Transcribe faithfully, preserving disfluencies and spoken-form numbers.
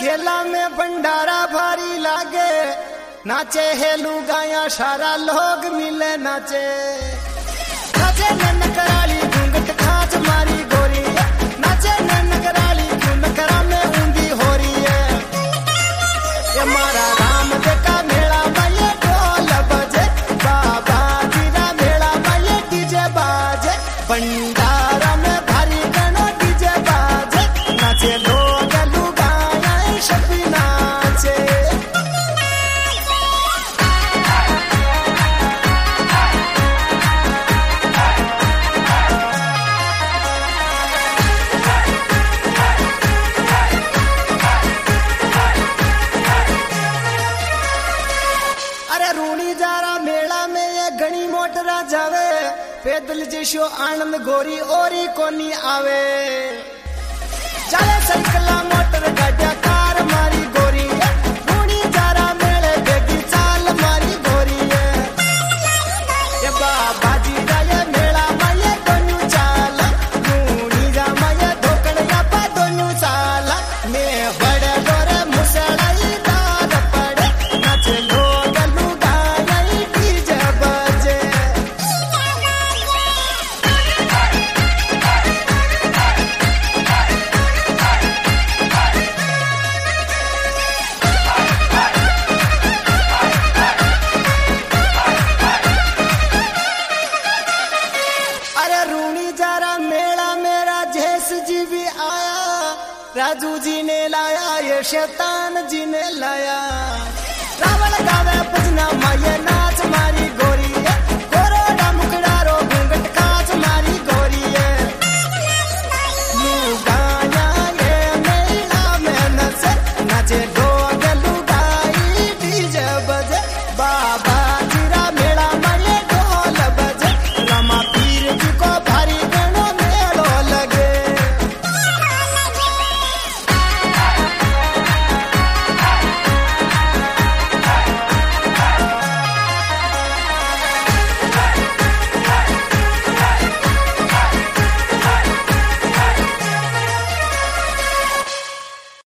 खेला में भंडारा भारी लागे, नाचे है लुगाया सारा लोग मिले नाचे। नाचे ननकराली घूंघट खाच मारी गोरी, नाचे ननकराली नकरा में ऊंधी हो रही है। ये मारा राम देखा मेला में ये ढोल बजे, बाबा जीरा मेला में ये डीजे बाजे, भंडारा में भारी गणो डीजे बाजे, नाचे लोग जावे पैदल जैसो आनंद गोरी ओरी कोनी आवे। चले साइकिला मोटर गाड़िया कार मारी गोरी, रूणी जारा मेले बेगी चाल मारी गोरी है। ये बाबा जी ये मेला माये दोनू चाल, रूणी जा माये धोकड़िया पा दोनू चाल, मैं बड़े गोरे मुसलाई दाद पड़े, नाचे लोग लुगाई डीजे बजे। राजू जी ने लाया ये शैतान जी ने लाया, रावण गावे भजना माये नाच मारी गोरी है, गोरोड़ा मुखड़ारो घूंघट काच मारी गोरी है। लुगाया ये मेला में नचे नाचे